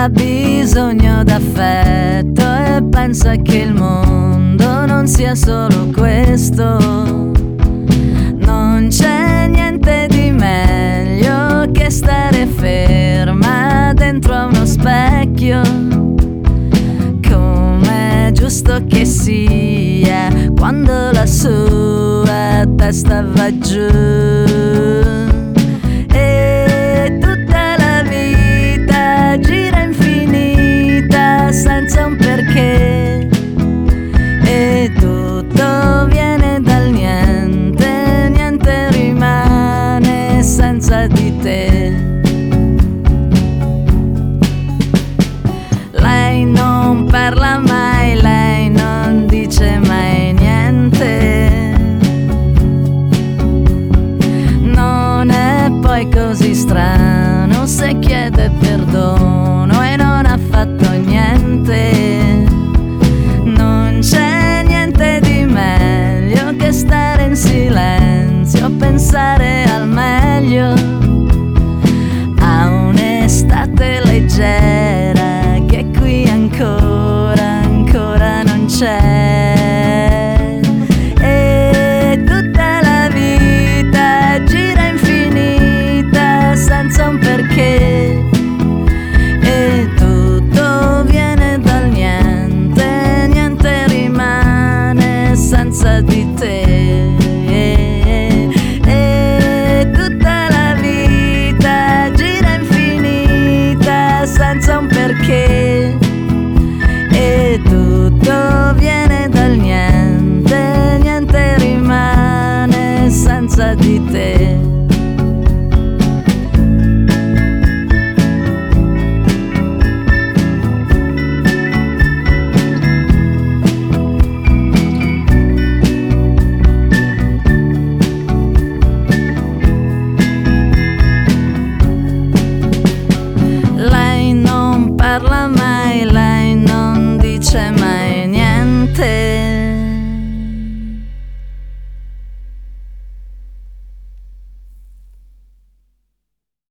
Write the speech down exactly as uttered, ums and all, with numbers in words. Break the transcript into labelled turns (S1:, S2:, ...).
S1: ha bisogno d'affetto e pensa che il mondo non sia solo questo. Non c'è niente di meglio che stare ferma dentro a uno specchio, come è giusto che sia quando la sua testa va giù. E tutta la vita gira infinita senza un perché, e tutto viene dal niente, niente rimane senza di te. Lei non parla mai, lei non dice mai niente. Non è poi così strano se chiede perdono e non ha fatto niente. Non c'è niente di meglio che stare in silenzio, pensare al meglio, a un'estate leggera che qui ancora, ancora non c'è. E tutta la vita gira infinita senza un perché, e tutto viene dal niente, niente rimane senza di te. E tutta la vita gira infinita senza un perché, e tutto viene dal niente, niente rimane senza di te.